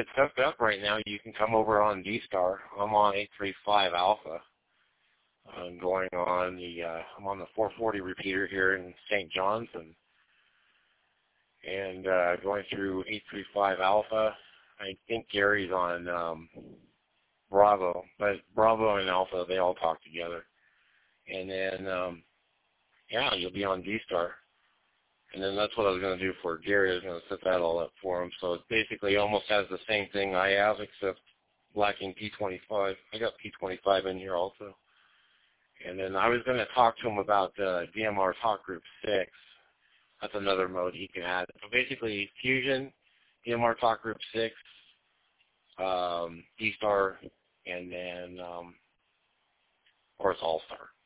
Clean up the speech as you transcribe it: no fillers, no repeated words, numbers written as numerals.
it's hooked up right now, you can come over on D-Star. I'm on 835 Alpha. I'm going on I'm on the 440 repeater here in St. John's and going through 835 Alpha. I think Gary's on Bravo, but Bravo and Alpha, they all talk together. And then, yeah, you'll be on D-Star. And then that's what I was going to do for Gary. I was going to set that all up for him. So it basically almost has the same thing I have, except lacking P25. I got P25 in here also. And then I was going to talk to him about DMR Talk Group 6. That's another mode he can add. So basically, Fusion, DMR Talk Group 6, D-Star, and then, of course, All-Star.